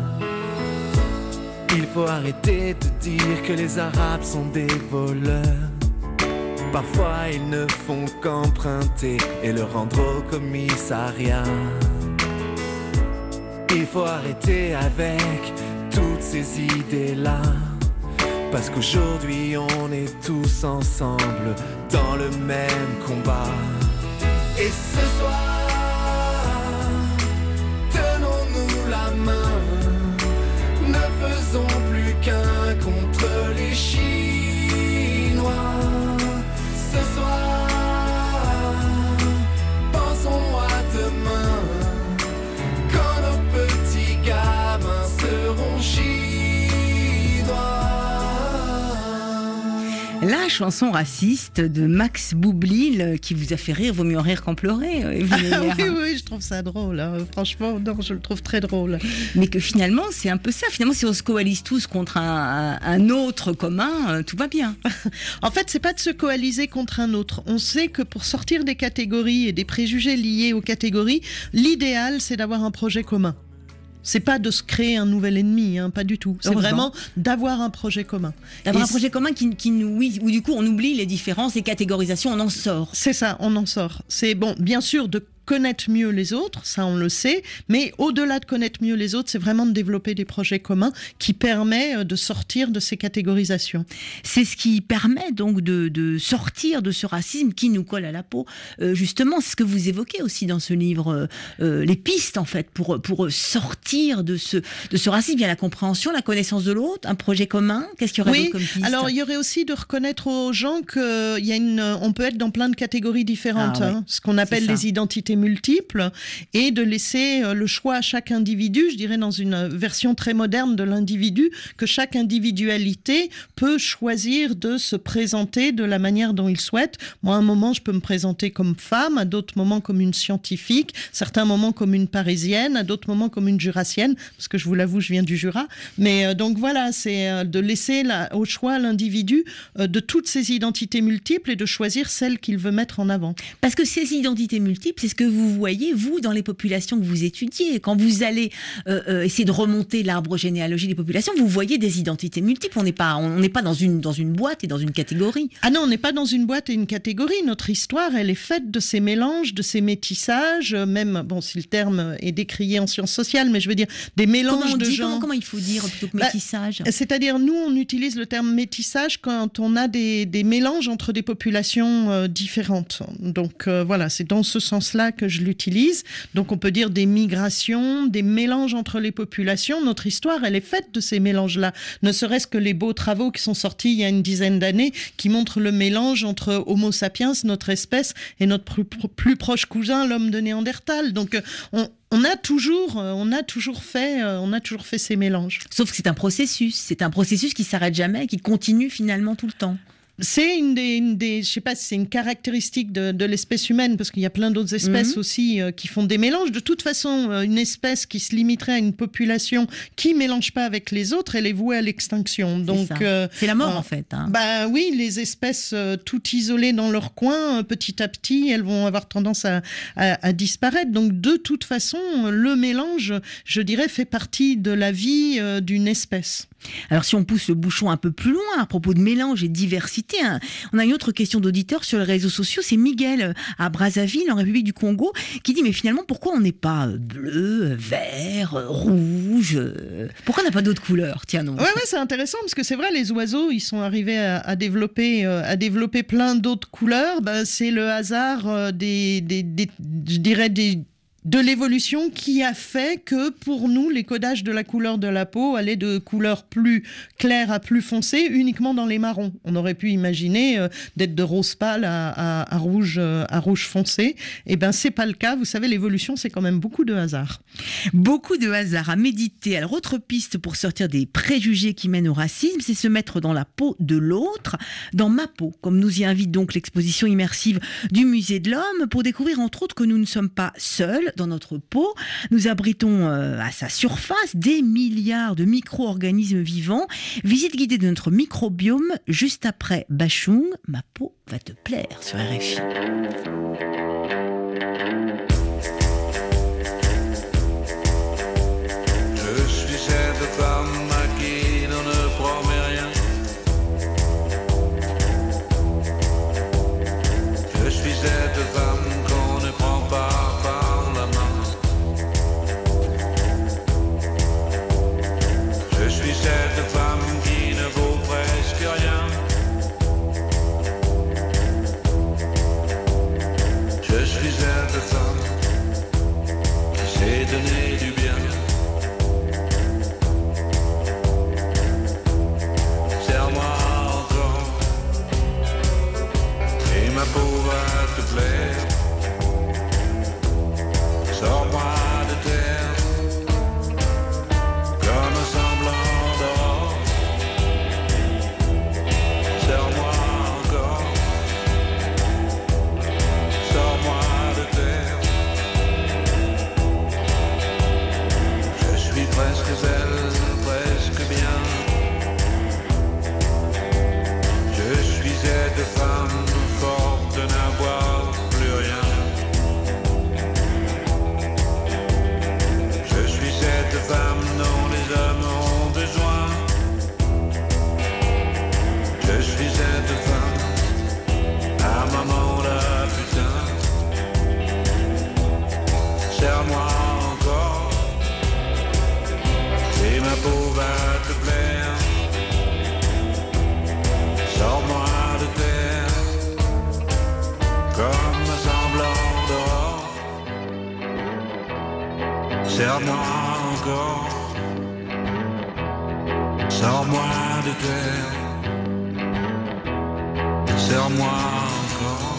Il faut arrêter de dire que les arabes sont des voleurs. Parfois ils ne font qu'emprunter et le rendre au commissariat. Il faut arrêter avec toutes ces idées-là. Parce qu'aujourd'hui on est tous ensemble dans le même combat. Et ce soir, tenons-nous la main. Ne faisons plus qu'un contre les Chinois. Ce soir, pensons à demain, quand nos petits gamins seront chinois. La chanson raciste de Max Boublil qui vous a fait rire, vaut mieux en rire qu'en pleurer. Ah, oui, oui, je trouve ça drôle. Hein. Franchement, non, je le trouve très drôle. Mais que finalement, c'est un peu ça. Finalement, si on se coalise tous contre un, un autre commun, tout va bien. En fait, c'est pas de se coaliser contre un autre. On sait que pour sortir des catégories et des préjugés liés aux catégories, l'idéal, c'est d'avoir un projet commun. C'est pas de se créer un nouvel ennemi, hein, pas du tout. C'est vraiment d'avoir un projet commun. D'avoir Et un projet commun qui, qui nous, oui, où du coup on oublie les différences, les catégorisations, on en sort. C'est ça, on en sort. C'est bon, bien sûr, de connaître mieux les autres, ça on le sait, mais au-delà de connaître mieux les autres, c'est vraiment de développer des projets communs qui permettent de sortir de ces catégorisations. C'est ce qui permet donc de, de sortir de ce racisme qui nous colle à la peau. Euh, justement, c'est ce que vous évoquez aussi dans ce livre, euh, les pistes en fait pour, pour sortir de ce, de ce racisme. Il y a la compréhension, la connaissance de l'autre, un projet commun. Qu'est-ce qu'il y aurait oui, d'autre comme piste ? Alors il y aurait aussi de reconnaître aux gens qu'il y a une, on peut être dans plein de catégories différentes, ah, hein, ouais. ce qu'on appelle les identités multiples, et de laisser le choix à chaque individu, je dirais dans une version très moderne de l'individu, que chaque individualité peut choisir de se présenter de la manière dont il souhaite. Moi, à un moment, je peux me présenter comme femme, à d'autres moments comme une scientifique, certains moments comme une parisienne, à d'autres moments comme une jurassienne, parce que je vous l'avoue, je viens du Jura. Mais euh, donc voilà, c'est euh, de laisser la, au choix l'individu euh, de toutes ces identités multiples et de choisir celle qu'il veut mettre en avant. Parce que ces identités multiples, c'est ce que vous voyez, vous, dans les populations que vous étudiez. Quand vous allez euh, euh, essayer de remonter l'arbre généalogique des populations, vous voyez des identités multiples. On n'est pas, on n'est pas dans une, dans une boîte et dans une catégorie. Ah non, on n'est pas dans une boîte et une catégorie. Notre histoire, elle est faite de ces mélanges, de ces métissages, même, bon, si le terme est décrié en sciences sociales, mais je veux dire, des mélanges comment de dit, gens. Comment, comment il faut dire plutôt que métissage ? Bah, c'est-à-dire, nous, on utilise le terme métissage quand on a des, des mélanges entre des populations euh, différentes. Donc euh, voilà, c'est dans ce sens-là que je l'utilise. Donc on peut dire des migrations, des mélanges entre les populations. Notre histoire, elle est faite de ces mélanges-là. Ne serait-ce que les beaux travaux qui sont sortis il y a une dizaine d'années, qui montrent le mélange entre Homo sapiens, notre espèce, et notre plus, plus proche cousin, l'homme de Néandertal. Donc on On a toujours, on a toujours fait, on a toujours fait ces mélanges. Sauf que c'est un processus, c'est un processus qui s'arrête jamais, qui continue finalement tout le temps. C'est une des, une des, je sais pas si c'est une caractéristique de, de l'espèce humaine, parce qu'il y a plein d'autres espèces mmh. aussi euh, qui font des mélanges. De toute façon, euh, une espèce qui se limiterait à une population qui mélange pas avec les autres, elle est vouée à l'extinction. Donc c'est, euh, c'est la mort euh, en fait. Hein. Bah oui, les espèces euh, toutes isolées dans leur coin, euh, petit à petit, elles vont avoir tendance à, à, à disparaître. Donc de toute façon, le mélange, je dirais, fait partie de la vie euh, d'une espèce. Alors si on pousse le bouchon un peu plus loin à propos de mélange et de diversité, hein, on a une autre question d'auditeur sur les réseaux sociaux, c'est Miguel à Brazzaville en République du Congo qui dit mais finalement pourquoi on n'est pas bleu, vert, rouge, pourquoi on n'a pas d'autres couleurs? Tiens non. Ouais ouais, c'est intéressant parce que c'est vrai, les oiseaux ils sont arrivés à, à développer euh, à développer plein d'autres couleurs. Ben, c'est le hasard euh, des, des, des je dirais des de l'évolution qui a fait que pour nous, les codages de la couleur de la peau allaient de couleur plus claire à plus foncée uniquement dans les marrons. On aurait pu imaginer euh, d'être de rose pâle à, à, à, rouge, euh, à rouge foncé. Eh bien, c'est pas le cas. Vous savez, l'évolution, c'est quand même beaucoup de hasard. Beaucoup de hasard à méditer. Alors, autre piste pour sortir des préjugés qui mènent au racisme, c'est se mettre dans la peau de l'autre, dans ma peau, comme nous y invite donc l'exposition immersive du Musée de l'Homme, pour découvrir entre autres que nous ne sommes pas seuls dans notre peau. Nous abritons euh, à sa surface des milliards de micro-organismes vivants. Visite guidée de notre microbiome juste après Bachung. Ma peau va te plaire sur R F I. Je suis cette femme à qui l'on ne promet rien. Je suis cette femme qu'on ne prend pas par la main. Je suis cette femme qui ne vaut presque rien. Je suis cette femme qui s'est donné du bien. Serre-moi encore et ma peau va te plaire. Sors-moi de terre comme un semblant d'aurore. Serre-moi encore, sors-moi de terre. Je suis presque belle, presque bien. Je suis cette femme forte de n'avoir plus rien. Je suis cette femme dont les hommes ont besoin. Je suis cette femme, à maman la putain. Serre-moi encore, et ma peau va te plaire. Sors-moi de terre, comme un semblant d'aurore. Serre-moi encore, sors-moi de terre. Serre-moi encore.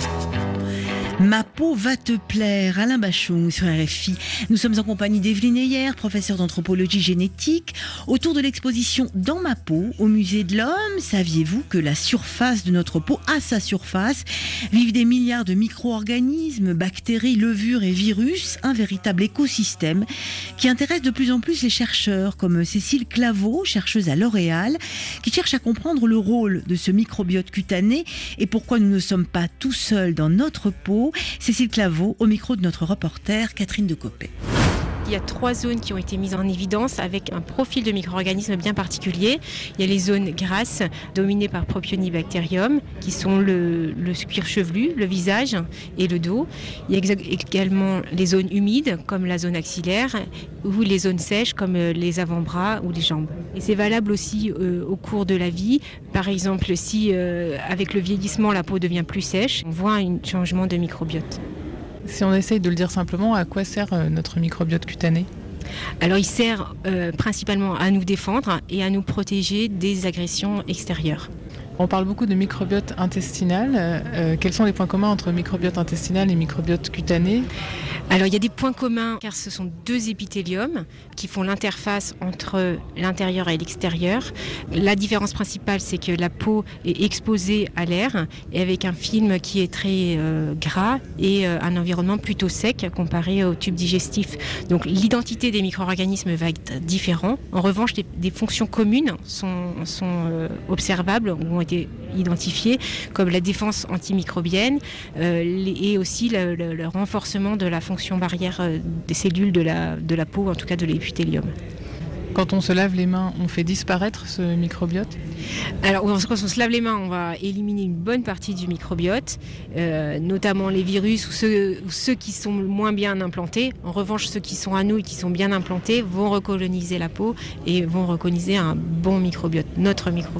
Ma peau va te plaire, Alain Bachung sur R F I. Nous sommes en compagnie d'Evelyne Heyer, professeure d'anthropologie génétique, autour de l'exposition Dans ma peau au Musée de l'Homme. Saviez-vous que la surface de notre peau, à sa surface, vivent des milliards de micro-organismes, bactéries, levures et virus, un véritable écosystème qui intéresse de plus en plus les chercheurs, comme Cécile Claveau, chercheuse à L'Oréal, qui cherche à comprendre le rôle de ce microbiote cutané et pourquoi nous ne sommes pas tout seuls dans notre peau. Cécile Claveau, au micro de notre reporter Catherine Decopé. Il y a trois zones qui ont été mises en évidence avec un profil de micro-organismes bien particulier. Il y a les zones grasses dominées par Propionibacterium, qui sont le, le cuir chevelu, le visage et le dos. Il y a également les zones humides, comme la zone axillaire, ou les zones sèches, comme les avant-bras ou les jambes. Et c'est valable aussi euh, au cours de la vie. Par exemple, si euh, avec le vieillissement, la peau devient plus sèche, on voit un changement de microbiote. Si on essaye de le dire simplement, à quoi sert notre microbiote cutané ? Alors il sert euh, principalement à nous défendre et à nous protéger des agressions extérieures. On parle beaucoup de microbiote intestinal. Euh, quels sont les points communs entre microbiote intestinal et microbiote cutané ? Alors il y a des points communs car ce sont deux épithéliums qui font l'interface entre l'intérieur et l'extérieur. La différence principale, c'est que la peau est exposée à l'air et avec un film qui est très euh, gras et euh, un environnement plutôt sec comparé au tube digestif. Donc l'identité des micro-organismes va être différente. En revanche, des, des fonctions communes sont, sont euh, observables ou ont été identifiées, comme la défense antimicrobienne euh, et aussi le, le, le renforcement de la fonction barrière euh, des cellules de la, de la peau, en tout cas de l'épithélium. Quand on se lave les mains, on fait disparaître ce microbiote ? Alors, quand on se lave les mains, on va éliminer une bonne partie du microbiote, euh, notamment les virus ou ceux, ou ceux qui sont moins bien implantés. En revanche, ceux qui sont à nous et qui sont bien implantés vont recoloniser la peau et vont recoloniser un bon microbiote, notre microbiote.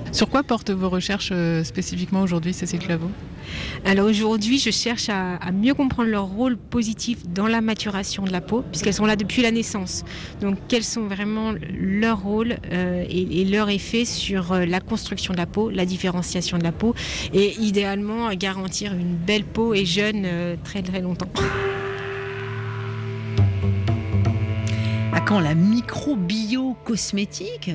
Sur quoi portent vos recherches euh, spécifiquement aujourd'hui, Cécile Claveau ? Alors aujourd'hui, je cherche à, à mieux comprendre leur rôle positif dans la maturation de la peau, puisqu'elles sont là depuis la naissance. Donc quels sont vraiment leurs rôles euh, et, et leur effet sur euh, la construction de la peau, la différenciation de la peau, et idéalement garantir une belle peau et jeune euh, très très longtemps. À quand la microbio-cosmétique ?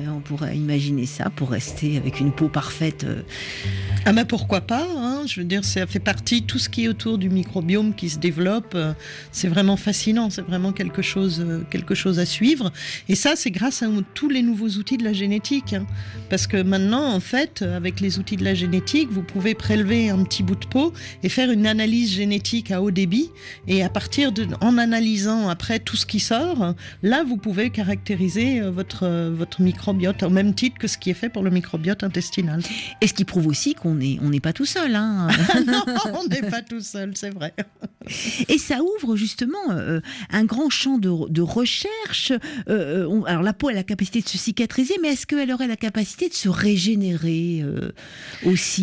On pourrait imaginer ça pour rester avec une peau parfaite. Euh... Ah ben pourquoi pas, hein, je veux dire, ça fait partie, tout ce qui est autour du microbiome qui se développe, euh, c'est vraiment fascinant, c'est vraiment quelque chose, euh, quelque chose à suivre. Et ça, c'est grâce à tous les nouveaux outils de la génétique. Hein, parce que maintenant, en fait, avec les outils de la génétique, vous pouvez prélever un petit bout de peau et faire une analyse génétique à haut débit. Et à partir de, en analysant après tout ce qui sort, là, vous pouvez caractériser votre, votre microbiote au même titre que ce qui est fait pour le microbiote intestinal. Et ce qui prouve aussi qu'on n'est on n'est pas tout seul. Hein. Non, on n'est pas tout seul, c'est vrai. Et ça ouvre justement euh, un grand champ de, de recherche. Euh, on, alors la peau a la capacité de se cicatriser, mais est-ce qu'elle aurait la capacité de se régénérer euh, aussi ?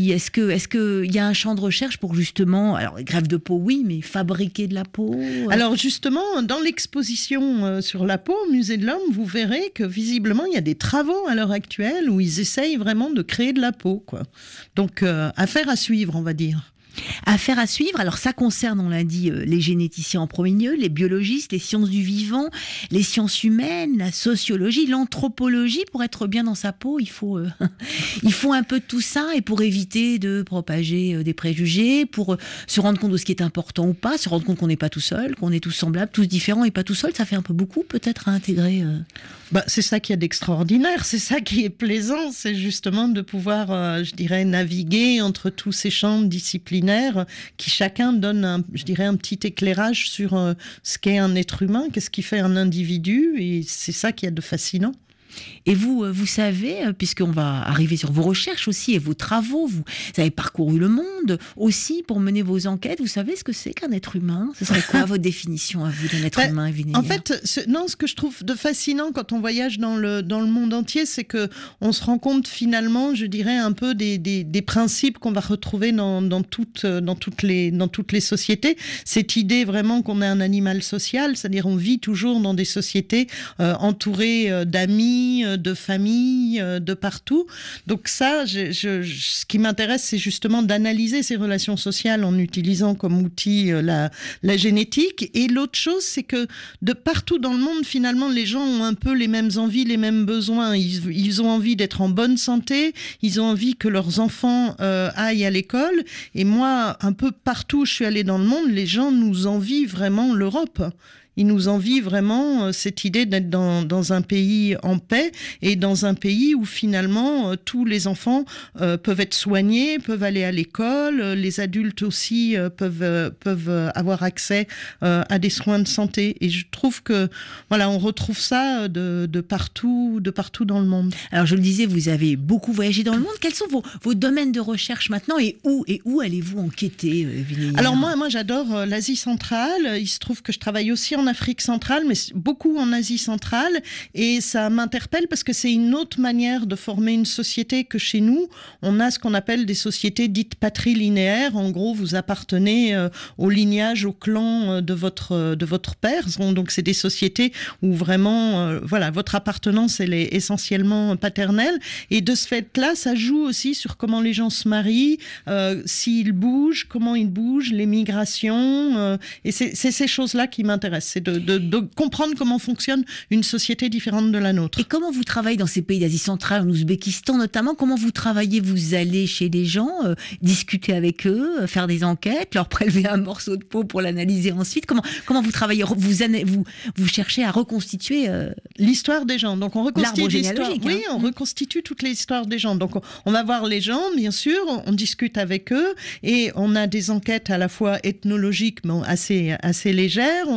Est-ce que, est-ce qu'il y a un champ de recherche pour justement, alors greffe de peau oui, mais fabriquer de la peau euh... Alors justement, dans l'exposition euh, sur la peau au Musée de l'Homme, vous verrez que visiblement il y a des travaux à l'heure actuelle où ils essayent vraiment de créer de la peau, quoi. Donc euh, affaire à suivre, on va dire. Affaire à suivre, alors ça concerne, on l'a dit, les généticiens en premier lieu, les biologistes, les sciences du vivant, les sciences humaines, la sociologie, l'anthropologie. Pour être bien dans sa peau, il faut, euh, il faut un peu de tout ça, et pour éviter de propager euh, des préjugés, pour euh, se rendre compte de ce qui est important ou pas, se rendre compte qu'on n'est pas tout seul, qu'on est tous semblables, tous différents et pas tout seul, ça fait un peu beaucoup peut-être à intégrer. Euh... Bah, c'est ça qui est d'extraordinaire, c'est ça qui est plaisant, c'est justement de pouvoir, euh, je dirais, naviguer entre tous ces champs disciplinaires qui chacun donne, un, je dirais, un petit éclairage sur euh, ce qu'est un être humain, qu'est-ce qui fait un individu, et c'est ça qui est de fascinant. Et vous, vous savez, puisqu'on va arriver sur vos recherches aussi et vos travaux, vous avez parcouru le monde aussi pour mener vos enquêtes. Vous savez ce que c'est qu'un être humain ? Ce serait quoi votre définition à vous d'un être bah, humain, Evelyne ? En fait, ce, non, ce que je trouve de fascinant quand on voyage dans le, dans le monde entier, c'est qu'on se rend compte finalement, je dirais, un peu des, des, des principes qu'on va retrouver dans, dans, toutes, dans, toutes les, dans toutes les sociétés. Cette idée vraiment qu'on est un animal social, c'est-à-dire on vit toujours dans des sociétés euh, entourées euh, d'amis, de famille, de partout. Donc ça, je, je, ce qui m'intéresse, c'est justement d'analyser ces relations sociales en utilisant comme outil la, la génétique. Et l'autre chose, c'est que de partout dans le monde, finalement, les gens ont un peu les mêmes envies, les mêmes besoins. Ils, ils ont envie d'être en bonne santé, ils ont envie que leurs enfants euh, aillent à l'école. Et moi, un peu partout où je suis allée dans le monde, les gens nous envient vraiment l'Europe. Ils nous envient vraiment euh, cette idée d'être dans, dans un pays en paix et dans un pays où finalement euh, tous les enfants euh, peuvent être soignés, peuvent aller à l'école, euh, les adultes aussi euh, peuvent, euh, peuvent euh, avoir accès euh, à des soins de santé. Et je trouve que voilà, on retrouve ça de, de, partout, de partout dans le monde. Alors je le disais, vous avez beaucoup voyagé dans le monde. Quels sont vos, vos domaines de recherche maintenant et où, et où allez-vous enquêter, Evelyne ? Alors moi, moi j'adore euh, l'Asie centrale. Il se trouve que je travaille aussi en en Afrique centrale, mais beaucoup en Asie centrale, et ça m'interpelle parce que c'est une autre manière de former une société que chez nous. On a ce qu'on appelle des sociétés dites patrilinéaires. En gros, vous appartenez euh, au lignage, au clan euh, de votre de votre père. Donc, c'est des sociétés où vraiment, euh, voilà, votre appartenance elle est essentiellement paternelle. Et de ce fait-là, ça joue aussi sur comment les gens se marient, euh, s'ils bougent, comment ils bougent, les migrations. Euh, et c'est, c'est ces choses-là qui m'intéressent. C'est de, de, de comprendre comment fonctionne une société différente de la nôtre. Et comment vous travaillez dans ces pays d'Asie centrale, en Ouzbékistan notamment, comment vous travaillez? Vous allez chez des gens, euh, discuter avec eux, euh, faire des enquêtes, leur prélever un morceau de peau pour l'analyser ensuite. Comment, comment vous travaillez? vous, vous, vous cherchez à reconstituer euh, l'histoire des gens. Donc on reconstitue l'histoire. Hein. Oui, on mmh. reconstitue toute l'histoire des gens. Donc on, on va voir les gens, bien sûr, on, on discute avec eux et on a des enquêtes à la fois ethnologiques mais assez, assez légères. On, a, on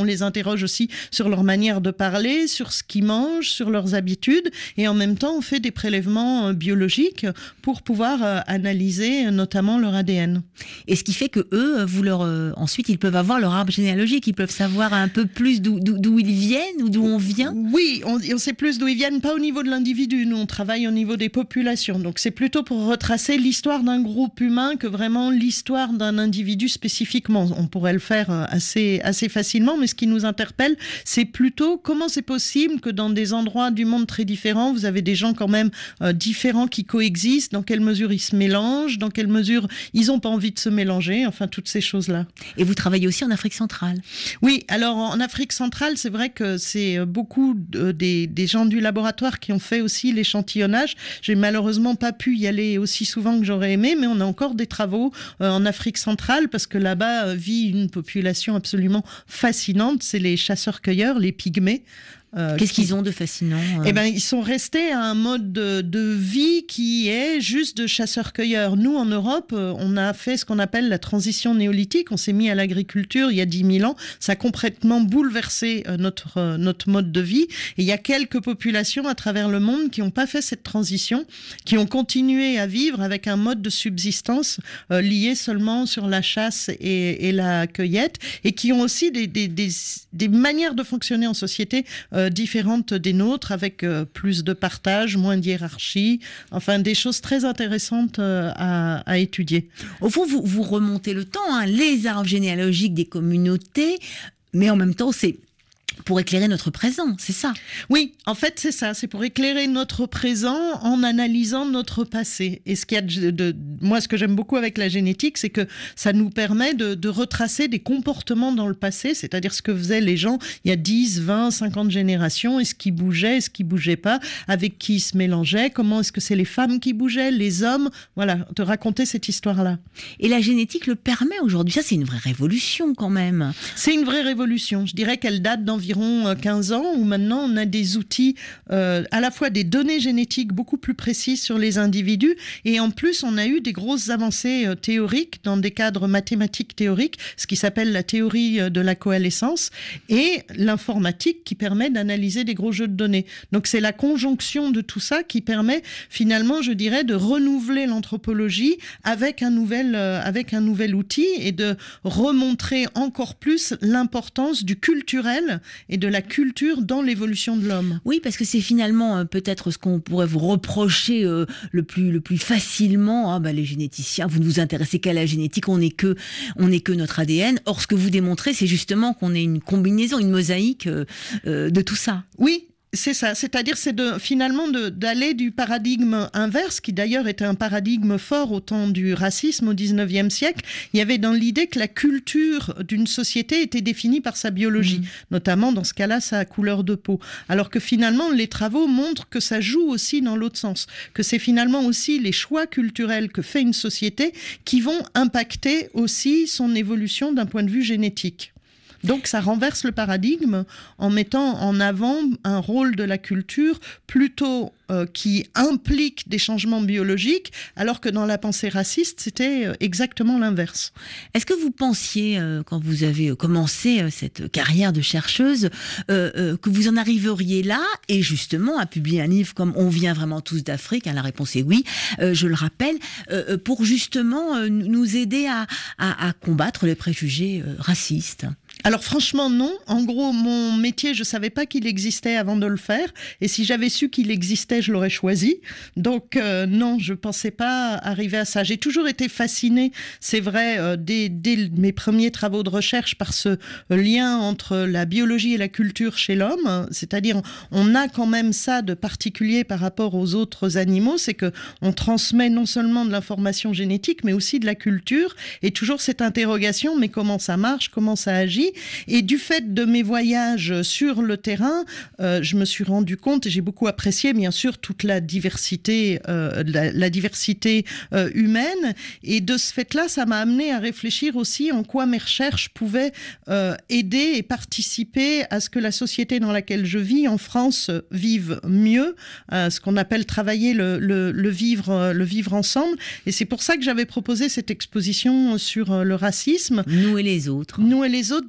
on les interroge aussi sur leur manière de parler, sur ce qu'ils mangent, sur leurs habitudes, et en même temps on fait des prélèvements biologiques pour pouvoir analyser notamment leur A D N. Et ce qui fait que eux, vous leur, euh, ensuite ils peuvent avoir leur arbre généalogique, ils peuvent savoir un peu plus d'où, d'où, d'où ils viennent ou d'où on vient. Oui, on, on sait plus d'où ils viennent, pas au niveau de l'individu, nous on travaille au niveau des populations, donc c'est plutôt pour retracer l'histoire d'un groupe humain que vraiment l'histoire d'un individu spécifiquement. On pourrait le faire assez, assez facilement, mais ce qui nous interpelle, c'est plutôt comment c'est possible que dans des endroits du monde très différents, vous avez des gens quand même euh, différents qui coexistent, dans quelle mesure ils se mélangent, dans quelle mesure ils n'ont pas envie de se mélanger, enfin toutes ces choses-là. Et vous travaillez aussi en Afrique centrale? Oui, alors en Afrique centrale, c'est vrai que c'est beaucoup de, des, des gens du laboratoire qui ont fait aussi l'échantillonnage. J'ai malheureusement pas pu y aller aussi souvent que j'aurais aimé, mais on a encore des travaux euh, en Afrique centrale parce que là-bas euh, vit une population absolument fascinante, c'est les chasseurs-cueilleurs, les pygmées. Euh, Qu'est-ce qui... qu'ils ont de fascinant euh... Eh ben, ils sont restés à un mode de, de vie qui est juste de chasseurs-cueilleurs. Nous, en Europe, on a fait ce qu'on appelle la transition néolithique. On s'est mis à l'agriculture il y a dix mille ans. Ça a complètement bouleversé notre, euh, notre mode de vie. Et il y a quelques populations à travers le monde qui n'ont pas fait cette transition, qui ont continué à vivre avec un mode de subsistance euh, lié seulement sur la chasse et, et la cueillette, et qui ont aussi des, des, des, des manières de fonctionner en société euh, différentes des nôtres, avec euh, plus de partage, moins de hiérarchie, enfin des choses très intéressantes euh, à, à étudier. Au fond, vous, vous remontez le temps, hein, les arbres généalogiques des communautés, mais en même temps, c'est pour éclairer notre présent, c'est ça? Oui, en fait, c'est ça. C'est pour éclairer notre présent en analysant notre passé. Et ce qu'il y a de, de moi, ce que j'aime beaucoup avec la génétique, c'est que ça nous permet de, de retracer des comportements dans le passé, c'est-à-dire ce que faisaient les gens il y a dix, vingt, cinquante générations, est-ce qu'ils bougeaient, est-ce qu'ils bougeaient pas, avec qui ils se mélangeaient, comment est-ce que c'est les femmes qui bougeaient, les hommes, voilà, de raconter cette histoire-là. Et la génétique le permet aujourd'hui. Ça, c'est une vraie révolution quand même. C'est une vraie révolution. Je dirais qu'elle date d'environ environ quinze ans, où maintenant on a des outils, euh, à la fois des données génétiques beaucoup plus précises sur les individus, et en plus on a eu des grosses avancées euh, théoriques dans des cadres mathématiques théoriques, ce qui s'appelle la théorie de la coalescence, et l'informatique qui permet d'analyser des gros jeux de données. Donc c'est la conjonction de tout ça qui permet finalement, je dirais, de renouveler l'anthropologie avec un nouvel, euh, avec un nouvel outil, et de remontrer encore plus l'importance du culturel et de la culture dans l'évolution de l'homme. Oui, parce que c'est finalement euh, peut-être ce qu'on pourrait vous reprocher euh, le plus le plus facilement. Ah, bah, les généticiens, vous ne vous intéressez qu'à la génétique, on n'est que on n'est que notre A D N. Or, ce que vous démontrez, c'est justement qu'on est une combinaison, une mosaïque euh, euh, de tout ça. Oui. C'est ça, c'est-à-dire c'est de, finalement de, d'aller du paradigme inverse, qui d'ailleurs était un paradigme fort au temps du racisme au dix-neuvième siècle. Il y avait dans l'idée que la culture d'une société était définie par sa biologie, mmh. notamment dans ce cas-là sa couleur de peau. Alors que finalement les travaux montrent que ça joue aussi dans l'autre sens, que c'est finalement aussi les choix culturels que fait une société qui vont impacter aussi son évolution d'un point de vue génétique. Donc ça renverse le paradigme en mettant en avant un rôle de la culture plutôt euh, qui implique des changements biologiques, alors que dans la pensée raciste, c'était exactement l'inverse. Est-ce que vous pensiez, euh, quand vous avez commencé euh, cette carrière de chercheuse, euh, euh, que vous en arriveriez là, et justement à publier un livre comme « On vient vraiment tous d'Afrique », hein, la réponse est oui, euh, je le rappelle, euh, pour justement euh, nous aider à, à, à combattre les préjugés euh, racistes? Alors franchement non, en gros mon métier je savais pas qu'il existait avant de le faire, et si j'avais su qu'il existait je l'aurais choisi, donc euh, non je pensais pas arriver à ça. J'ai toujours été fascinée, c'est vrai, euh, dès, dès mes premiers travaux de recherche par ce lien entre la biologie et la culture chez l'homme, c'est-à-dire on a quand même ça de particulier par rapport aux autres animaux, c'est que on transmet non seulement de l'information génétique mais aussi de la culture, et toujours cette interrogation, mais comment ça marche, comment ça agit. Et du fait de mes voyages sur le terrain, euh, je me suis rendu compte, et j'ai beaucoup apprécié bien sûr toute la diversité, euh, la, la diversité euh, humaine, et de ce fait-là, ça m'a amené à réfléchir aussi en quoi mes recherches pouvaient euh, aider et participer à ce que la société dans laquelle je vis, en France, vive mieux, euh, ce qu'on appelle travailler le, le, le, vivre, le vivre ensemble. Et c'est pour ça que j'avais proposé cette exposition sur le racisme. Nous et les autres. Nous et les autres, des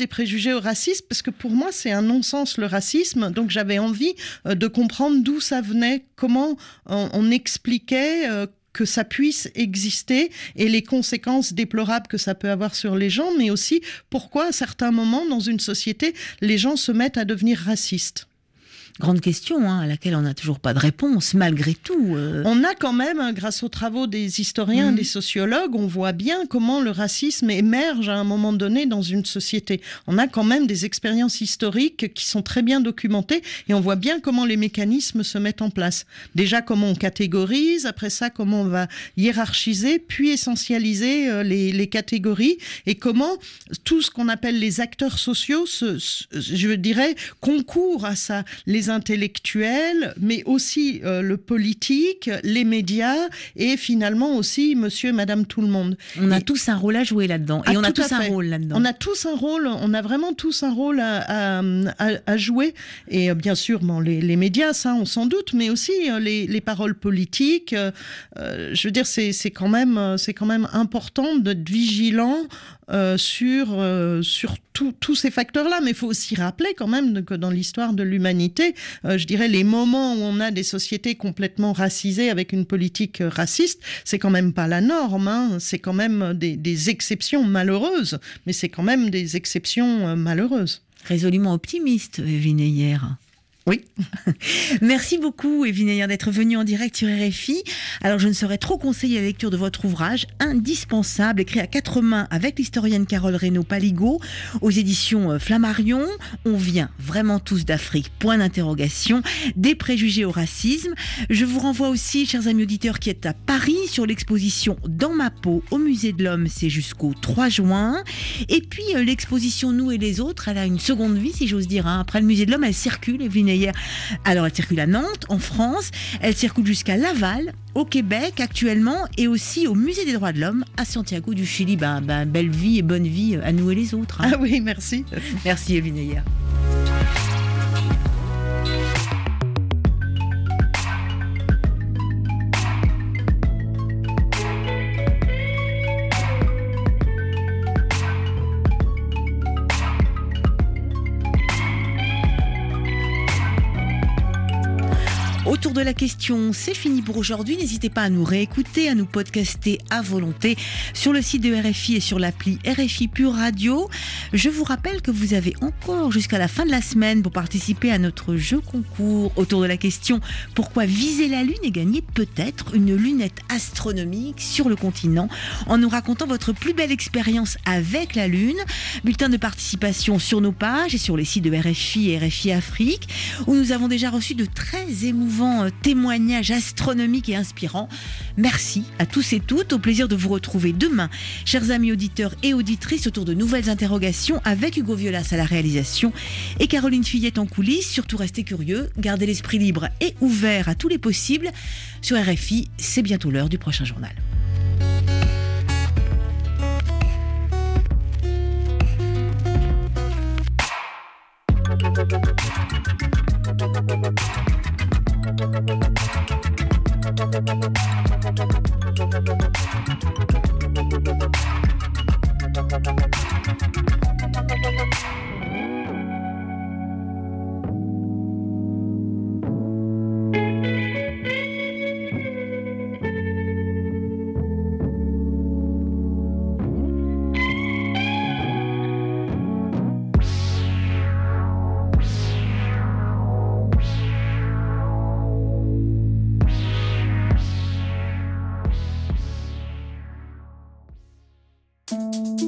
des préjugés au racisme, parce que pour moi, c'est un non-sens le racisme. Donc j'avais envie euh, de comprendre d'où ça venait, comment on, on expliquait euh, que ça puisse exister et les conséquences déplorables que ça peut avoir sur les gens, mais aussi pourquoi à certains moments dans une société, les gens se mettent à devenir racistes. Grande question, hein, à laquelle on n'a toujours pas de réponse, malgré tout. Euh... On a quand même, grâce aux travaux des historiens, mmh. des sociologues, on voit bien comment le racisme émerge à un moment donné dans une société. On a quand même des expériences historiques qui sont très bien documentées et on voit bien comment les mécanismes se mettent en place. Déjà, comment on catégorise, après ça, comment on va hiérarchiser, puis essentialiser euh, les, les catégories et comment tout ce qu'on appelle les acteurs sociaux, se, se, je dirais, concourent à ça. Les intellectuels, mais aussi euh, le politique, les médias et finalement aussi monsieur et madame tout le monde. On a et, tous un rôle à jouer là-dedans. Et on a tous un rôle là-dedans. On a tous un rôle, on a vraiment tous un rôle à, à, à, à jouer. Et euh, bien sûr, bon, les, les médias, ça on s'en doute, mais aussi euh, les, les paroles politiques. Euh, je veux dire, c'est, c'est, quand même, c'est quand même important d'être vigilant Euh, sur, euh, sur tous ces facteurs-là. Mais il faut aussi rappeler quand même que dans l'histoire de l'humanité, euh, je dirais les moments où on a des sociétés complètement racisées avec une politique raciste, c'est quand même pas la norme. Hein. C'est quand même des, des exceptions malheureuses, mais c'est quand même des exceptions euh, malheureuses. Résolument optimiste, Evelyne Heyer. Oui. Merci beaucoup, Evelyne Heyer, d'être venue en direct sur R F I. Alors, je ne saurais trop conseiller la lecture de votre ouvrage, indispensable, écrit à quatre mains avec l'historienne Carole Reynaud-Paligot, aux éditions Flammarion. On vient vraiment tous d'Afrique, point d'interrogation, des préjugés au racisme. Je vous renvoie aussi, chers amis auditeurs, qui êtes à Paris, sur l'exposition Dans ma peau au Musée de l'Homme, c'est jusqu'au trois juin. Et puis, l'exposition Nous et les autres, elle a une seconde vie, si j'ose dire. Hein. Après le Musée de l'Homme, elle circule, Evelyne. Alors elle circule à Nantes, en France, elle circule jusqu'à Laval, au Québec actuellement, et aussi au Musée des droits de l'homme à Santiago du Chili. Ben, ben, belle vie et bonne vie à nous et les autres. Hein. Ah oui, merci. Merci Evelyne Heyer. Autour de la question, c'est fini pour aujourd'hui. N'hésitez pas à nous réécouter, à nous podcaster à volonté sur le site de R F I et sur l'appli R F I Pure Radio. Je vous rappelle que vous avez encore jusqu'à la fin de la semaine pour participer à notre jeu concours autour de la question « Pourquoi viser la Lune et gagner peut-être une lunette astronomique sur le continent ?» en nous racontant votre plus belle expérience avec la Lune. Bulletin de participation sur nos pages et sur les sites de R F I et R F I Afrique, où nous avons déjà reçu de très émouvants témoignages astronomiques et inspirants. Merci à tous et toutes. Au plaisir de vous retrouver demain, chers amis auditeurs et auditrices, autour de nouvelles interrogations avec Hugo Violas à la réalisation et Caroline Fillette en coulisses. Surtout restez curieux, gardez l'esprit libre et ouvert à tous les possibles. Sur R F I, c'est bientôt l'heure du prochain journal. Thank you.